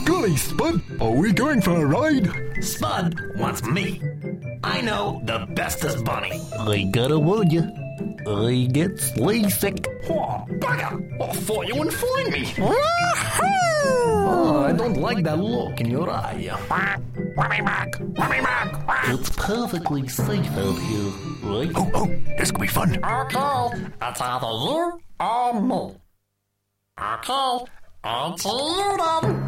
Golly, Spud, are we going for a ride? Spud wants me. I know the bestest bunny. I gotta warn you, I get sleigh sick. Oh, bugger! I'll fall you and find me. Oh, I don't like that look in your eye. It's perfectly safe out here, right? Oh, this could be fun. Okay, it's either you or me. Okay, on to you then.